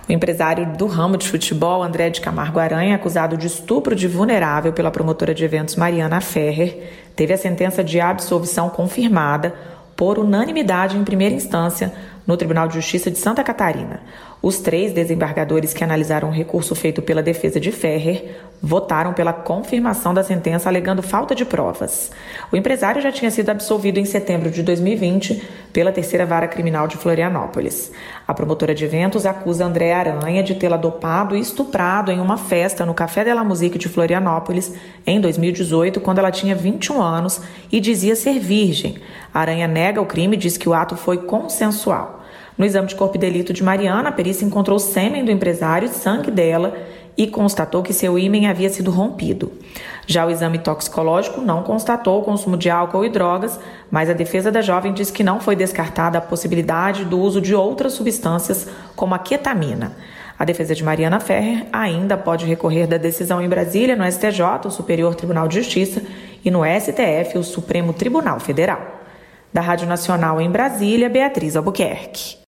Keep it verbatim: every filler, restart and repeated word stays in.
O empresário do ramo de futebol, André de Camargo Aranha, acusado de estupro de vulnerável pela promotora de eventos Mariana Ferrer, teve a sentença de absolvição confirmada por unanimidade em primeira instância no Tribunal de Justiça de Santa Catarina. Os três desembargadores que analisaram o recurso feito pela defesa de Ferrer votaram pela confirmação da sentença alegando falta de provas. O empresário já tinha sido absolvido em setembro de dois mil e vinte pela terceira vara criminal de Florianópolis. A promotora de eventos acusa André Aranha de tê-la dopado e estuprado em uma festa no Café de la Musique de Florianópolis em dois mil e dezoito, quando ela tinha vinte e um anos e dizia ser virgem. Aranha nega o crime e diz que o ato foi consensual. No exame de corpo de delito de Mariana, a perícia encontrou sêmen do empresário e sangue dela e constatou que seu ímen havia sido rompido. Já o exame toxicológico não constatou o consumo de álcool e drogas, mas a defesa da jovem diz que não foi descartada a possibilidade do uso de outras substâncias, como a ketamina. A defesa de Mariana Ferrer ainda pode recorrer da decisão em Brasília, no S T J, o Superior Tribunal de Justiça, e no S T F, o Supremo Tribunal Federal. Da Rádio Nacional em Brasília, Beatriz Albuquerque.